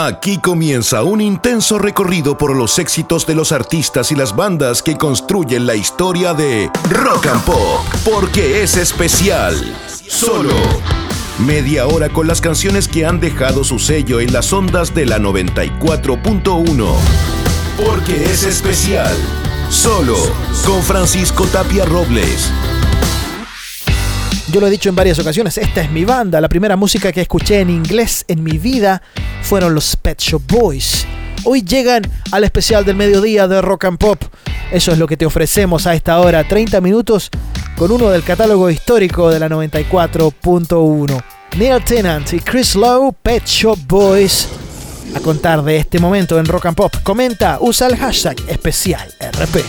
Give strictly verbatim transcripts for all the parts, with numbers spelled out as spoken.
Aquí comienza un intenso recorrido por los éxitos de los artistas y las bandas que construyen la historia de Rock and Pop, porque es especial. Solo media hora con las canciones que han dejado su sello en las ondas de la noventa y cuatro punto uno. Porque es especial. Solo con Francisco Tapia Robles. Yo lo he dicho en varias ocasiones, esta es mi banda. La primera música que escuché en inglés en mi vida fueron los Pet Shop Boys. Hoy llegan al especial del mediodía de Rock and Pop. Eso es lo que te ofrecemos a esta hora, treinta minutos con uno del catálogo histórico de la noventa y cuatro punto uno. Neil Tennant y Chris Lowe, Pet Shop Boys. A contar de este momento en Rock and Pop, comenta, usa el hashtag especial R P.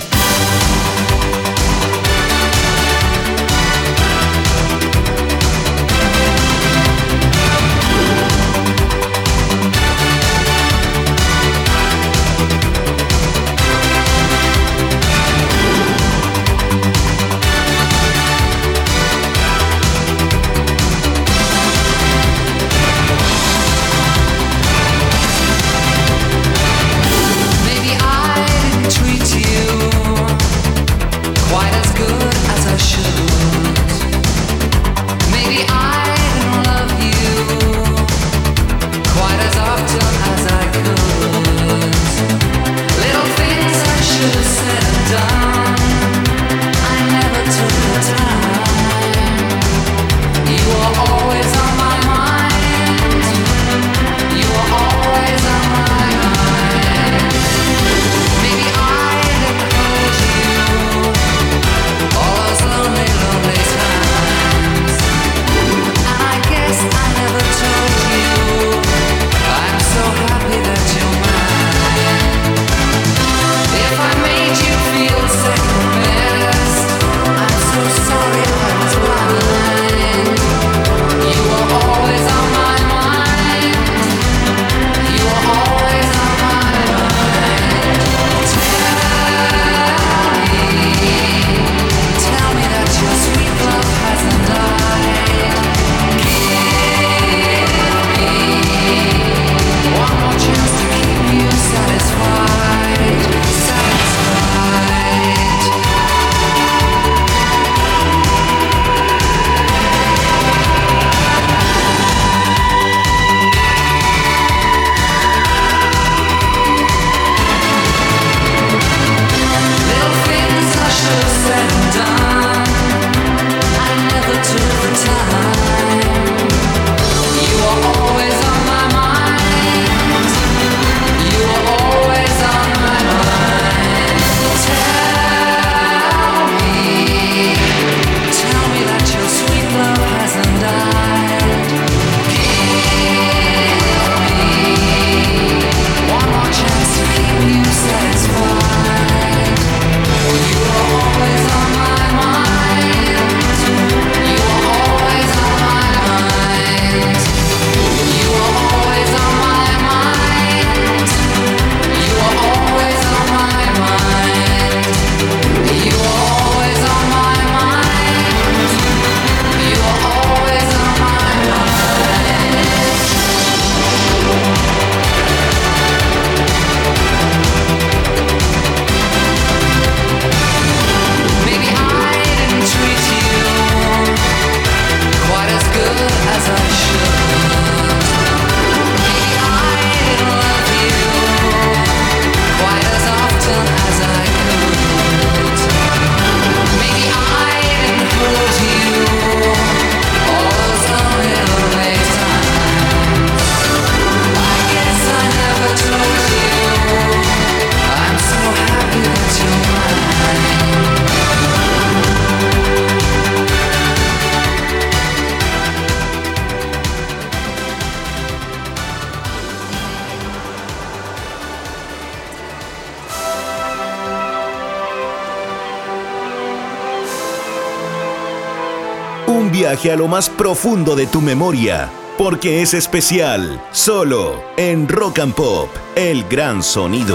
Un viaje a lo más profundo de tu memoria, porque es especial, solo en Rock and Pop, el gran sonido.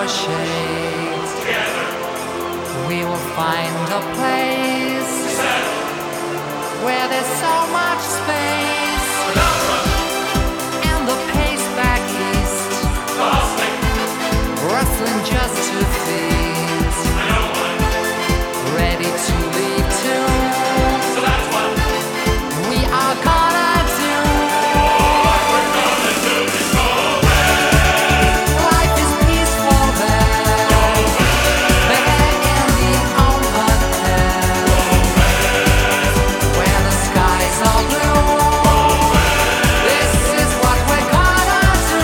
our shades. Together we will find a place where there's so much space. And the pace back east, rustling just to feast, ready to leave too. So that's what we are gonna do. What we're gonna do is go west. Life is peaceful there. Go west. There in the open air. Go west. Where the skies are blue. Go west. This is what we're gonna do.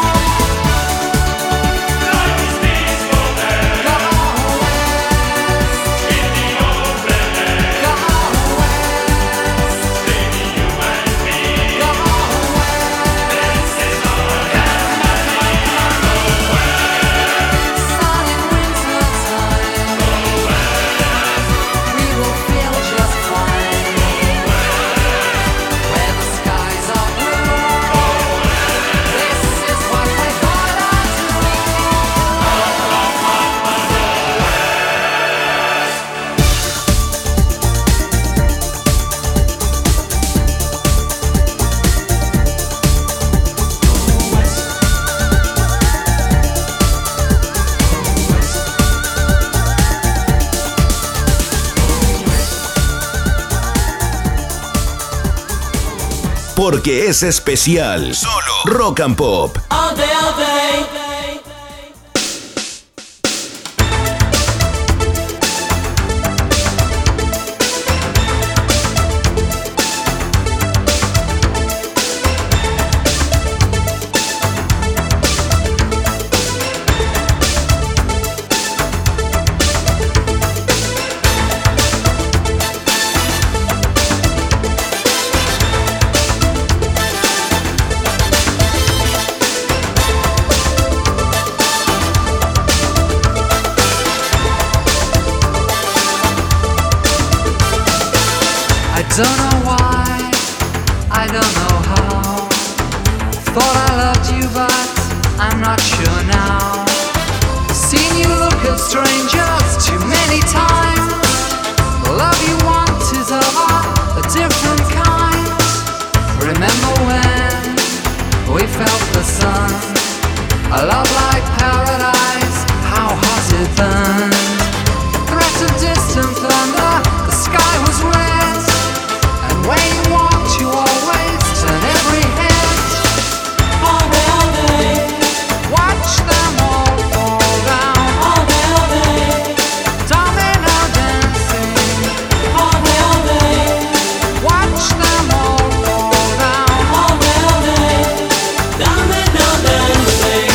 Life is peaceful there. Go west. In the open air. Go west. Baby, you and me. Go west. This is our land. Go west. Sun in winter time. Go west. We will feel just fine. Go west. Where the skies are blue. Go west. This is what we're gonna do. Porque es especial. Solo Rock and Pop. All day, all day. I don't know why, I don't know how. Thought I loved you, but I'm not sure now. Seen you look at strangers too many times. The love you want is of a different kind. Remember when we felt the sun? A love like paradise, how hot it burned. Threat of distant thunder, the sky was red. And when you walked, you always turn every head. All day, all day. Watch them all fall down. All day, all day. Domino dancing. All day, all day. Watch them all fall down. All day, all day. Domino dancing.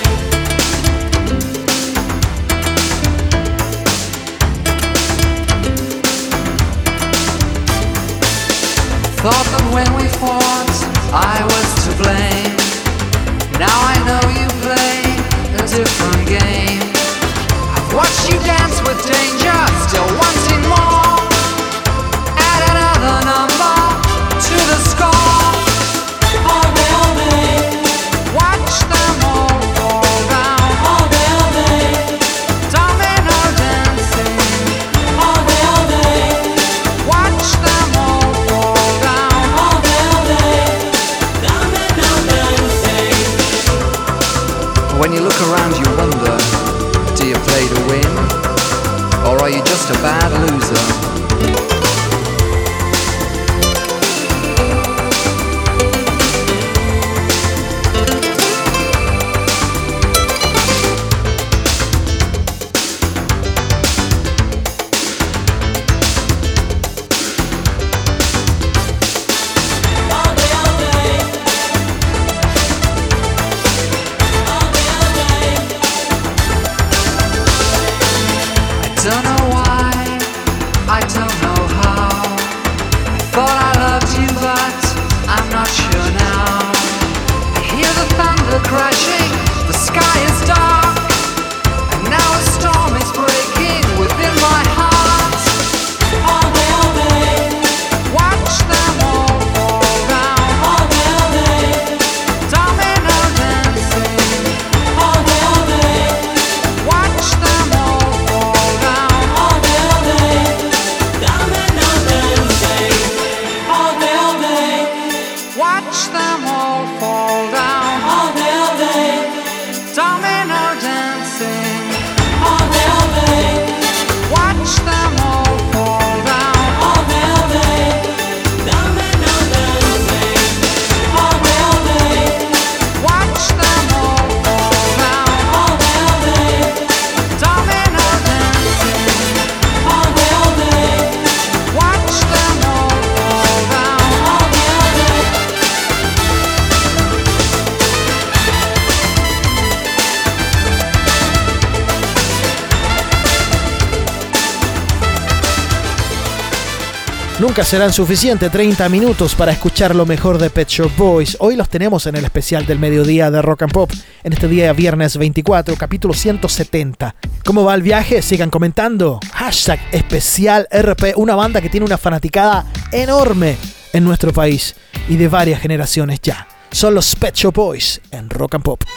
Thought that when we fought, I was to blame. Now I know you play a different game. I've watched you dance with danger, still wanting more. Add another number to the score. All day, all day. Watch them all fall down. All day, all day. Domino dancing. All day, all day. Watch them all fall down. All day, all day. Domino dancing. When you look around, you wonder, do you play to win? Or are you just a bad loser? All day, all day. All day, all day. I don't know why, I Nunca serán suficientes treinta minutos para escuchar lo mejor de Pet Shop Boys. Hoy los tenemos en el especial del mediodía de Rock and Pop, en este día viernes veinticuatro, capítulo ciento setenta. ¿Cómo va el viaje? Sigan comentando. Hashtag especial R P, una banda que tiene una fanaticada enorme en nuestro país y de varias generaciones ya. Son los Pet Shop Boys en Rock and Pop.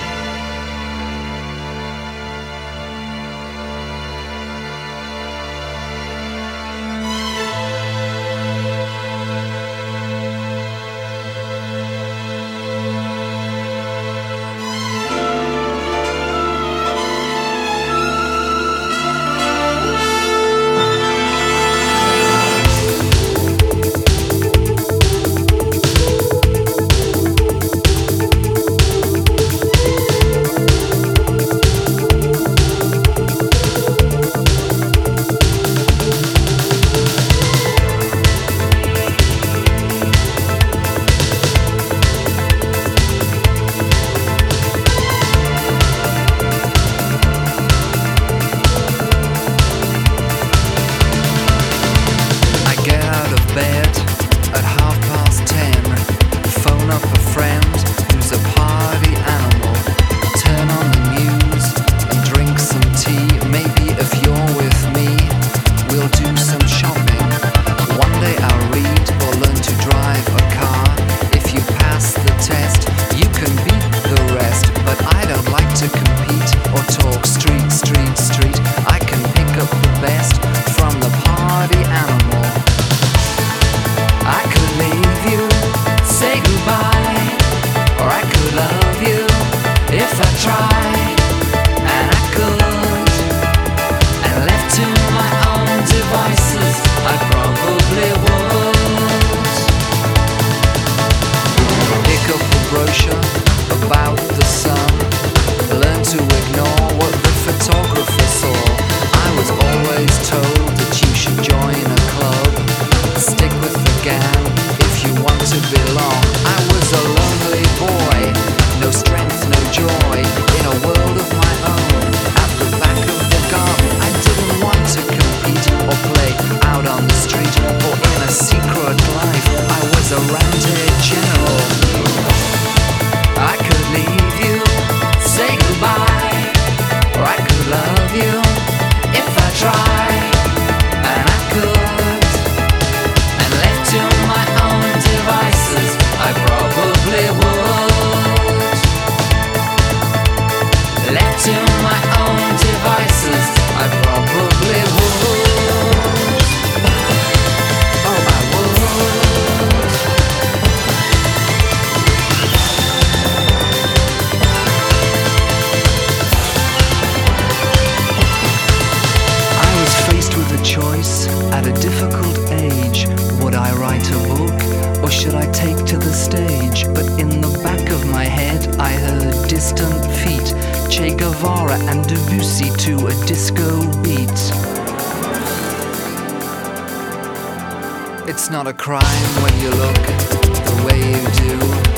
It's not a crime when you look the way you do,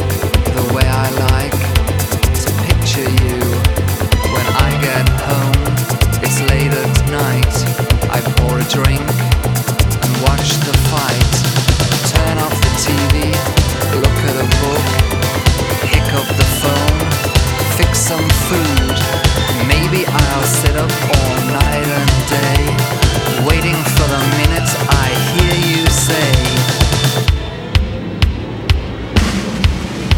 the way I like to picture you. When I get home, it's late at night. I pour a drink and watch the fight. Turn off the T V, look at a book, pick up the phone, fix some food. Maybe I'll sit up all night and day, waiting for the minute I hear you say,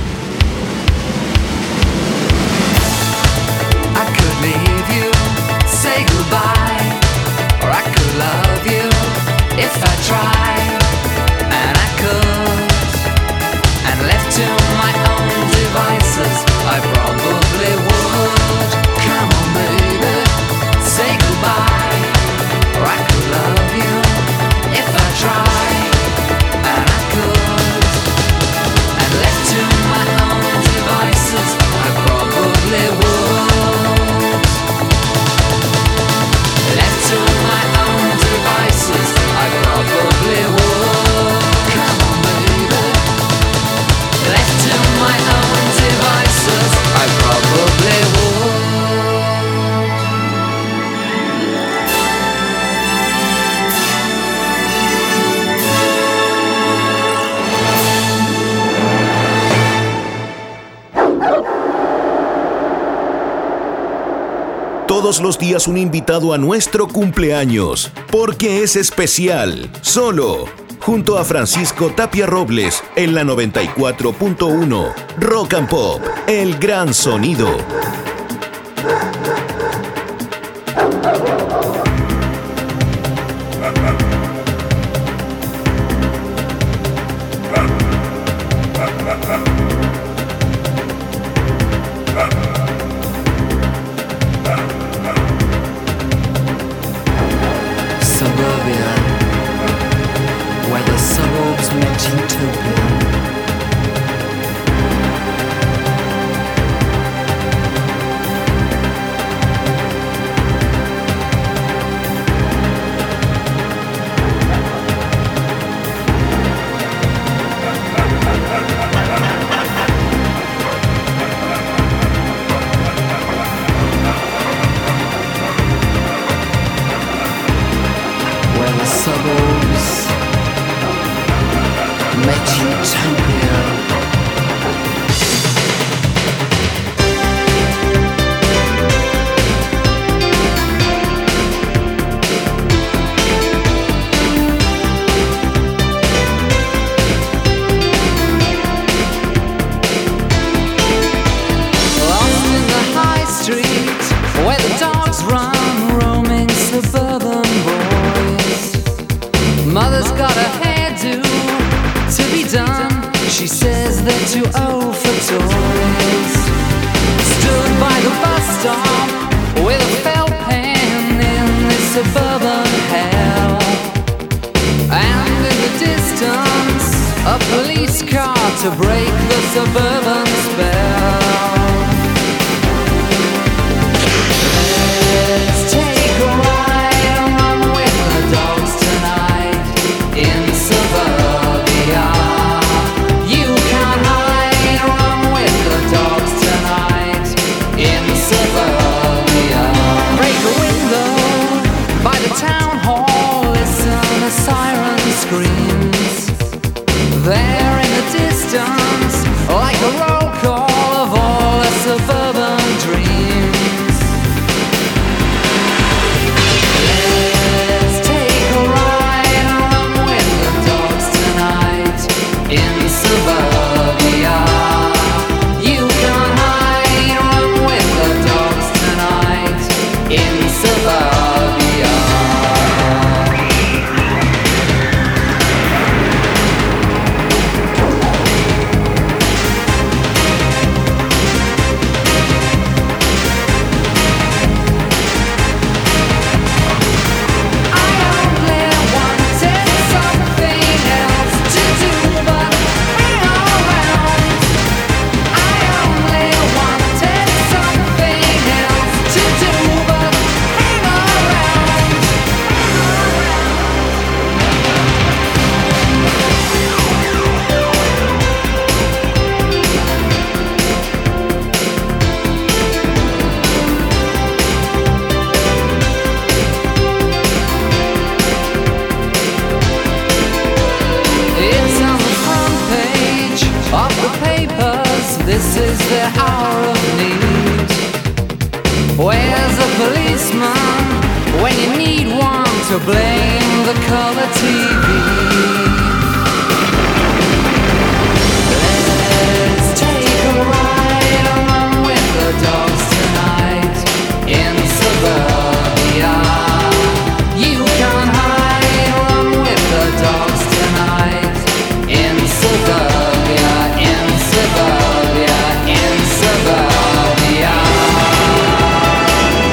todos los días un invitado a nuestro cumpleaños, porque es especial, solo, junto a Francisco Tapia Robles en la noventa y cuatro punto uno, Rock and Pop, el gran sonido.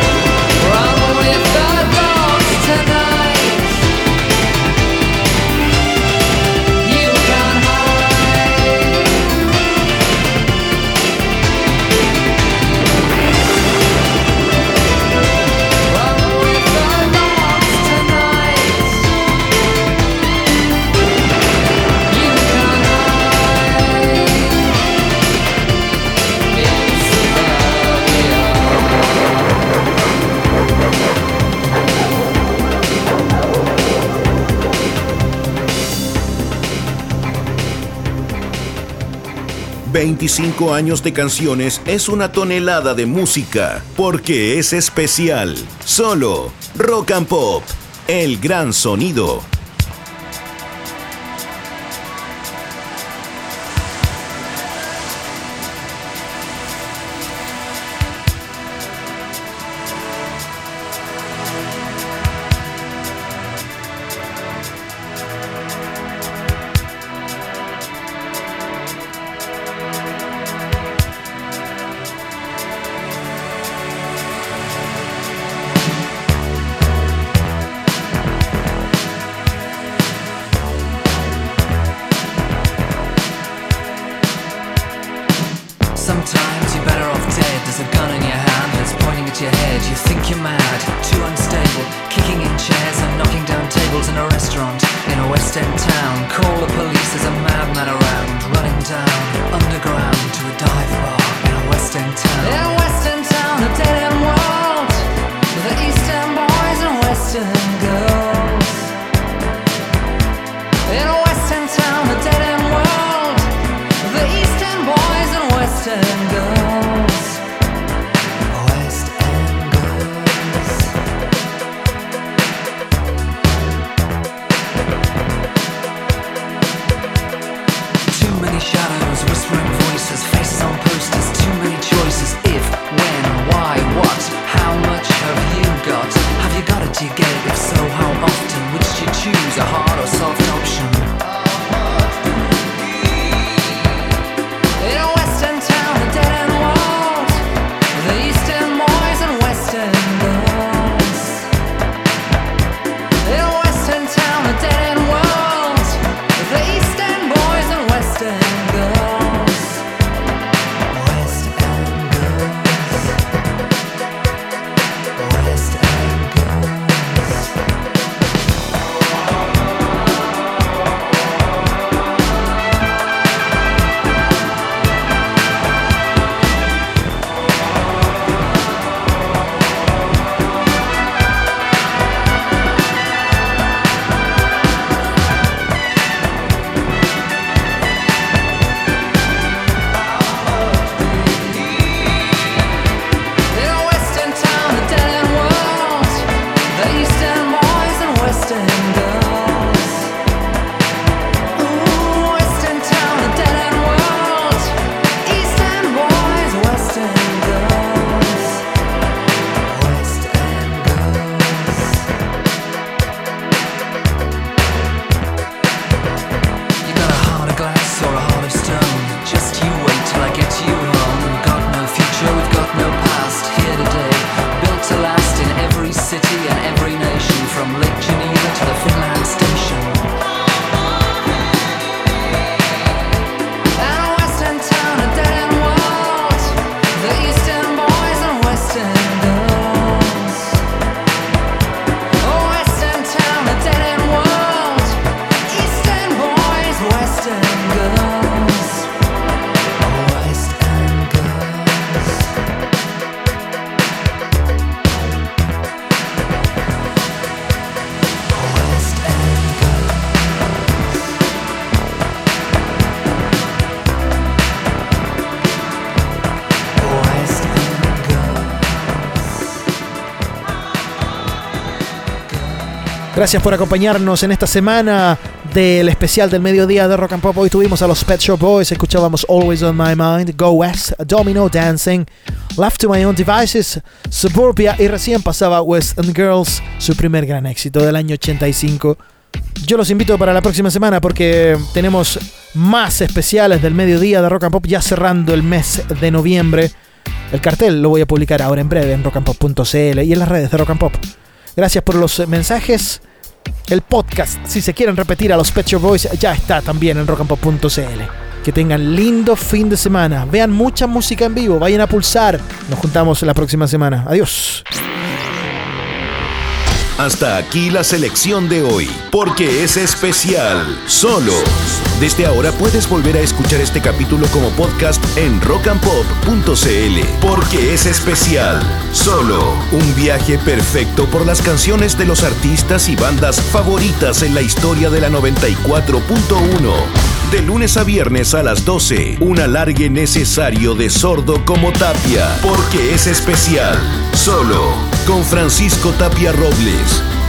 Run with the dogs tonight. veinticinco años de canciones es una tonelada de música, porque es especial. Solo Rock and Pop, el gran sonido. Sometimes you're better off dead. There's a gun in your hand that's pointing at your head. You think you're mad, too unstable, kicking in chairs and knocking down tables in a restaurant in a West End town. Call the police, there's a madman around, running down underground to a dive bar in a West End town. In a West End town, a dead end world, with the East End boys and West End girls. In a West End town, a dead end world, with the East End boys and West End girls. West End girls. Too many shadows, whispering voices, faces on posters, too many choices. If, when, why, what, how much have you got? Have you got it, do you get it? If so, how often? Which do you choose, a hard or soft option? In a West End town, a dead end world, the East End boys and West End girls. In a West End town, a dead end world, the East End boys and West End girls. West End girls. West End girls. In a West End town, a dead end world, the East End boys and West End girls. Ooh, West End town, a dead end world, East End boys, West End girls. West End girls. You got a heart of glass or a heart of stone. Just you wait till I get you home. We've got no future, we've got no past. Here today, built to last in every city and every nation, from Lake Geneva to the Finland station. And a West End town, a dead end world, the East End boys and West End girls. Oh, West End town, a dead end world, East End boys, West End girls. West End girls. West End girls. West End girls. Gracias por acompañarnos en esta semana del especial del mediodía de Rock and Pop. Hoy tuvimos a los Pet Shop Boys, escuchábamos Always on My Mind, Go West, Domino Dancing, Left to My Own Devices, Suburbia y recién pasaba West End Girls, su primer gran éxito del año ochenta y cinco. Yo los invito para la próxima semana porque tenemos más especiales del mediodía de Rock and Pop ya cerrando el mes de noviembre. El cartel lo voy a publicar ahora en breve en rock and pop punto c l y en las redes de Rock and Pop. Gracias por los mensajes. El podcast, si se quieren repetir a los Pet Shop Boys, ya está también en rock and pop punto c l. Que tengan lindo fin de semana. Vean mucha música en vivo. Vayan a Pulsar. Nos juntamos la próxima semana. Adiós. Hasta aquí la selección de hoy, porque es especial. Solo. Desde ahora puedes volver a escuchar este capítulo como podcast en rock and pop punto c l, porque es especial. Solo. Un viaje perfecto por las canciones de los artistas y bandas favoritas en la historia de la noventa y cuatro punto uno. De lunes a viernes a las doce, un alargue necesario de Sordo como Tapia, porque es especial. Solo con Francisco Tapia Robles.